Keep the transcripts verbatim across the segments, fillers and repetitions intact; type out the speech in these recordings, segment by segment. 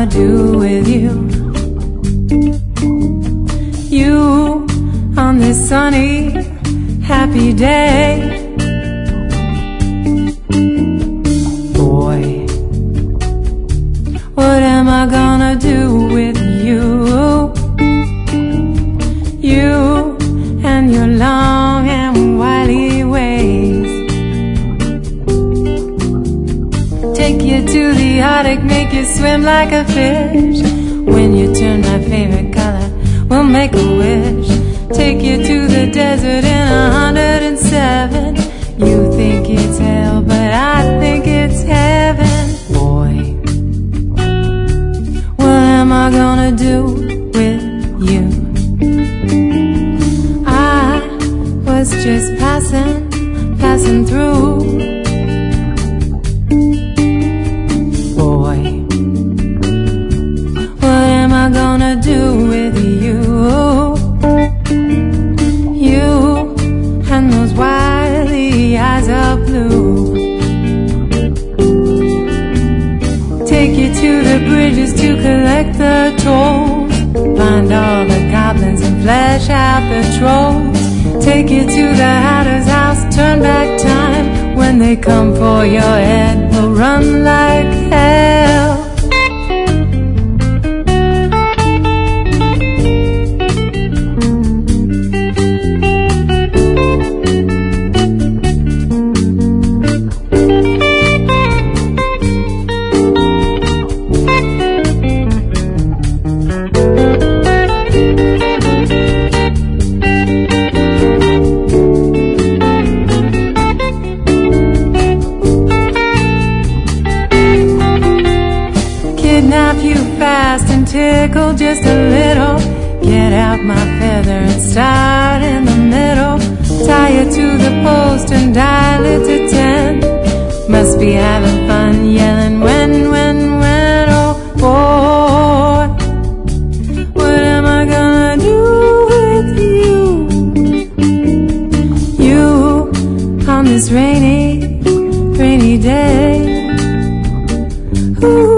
gonna do with you? You on this sunny, happy day. Boy, what am I gonna do with you? You and your long and wily ways. Take you to the Arctic, make you swim like a fish. When you turn my favorite color, we'll make a wish. Take you to the desert in a hundred and seven. You think it's hell, but I think it's heaven. Boy, what am I gonna do with you? I was just passing, passing through. Boy, what am I gonna do with you? You and those wily eyes of blue. Take you to the bridges to collect the tolls. Find all the goblins and flesh out the trolls. Take you to the Hatter's house, turn back time. When they come for your head, we'll run like hell. Kidnap you fast and tickle just a little. Get out my feather and start in the middle. Tie you to the post and dial it to ten. Must be having fun yelling when, when, when. Oh boy, what am I gonna do with you? You on this rainy, rainy day. Ooh.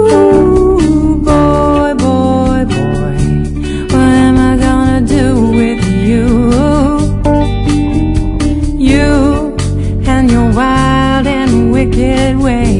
Wild and wicked way.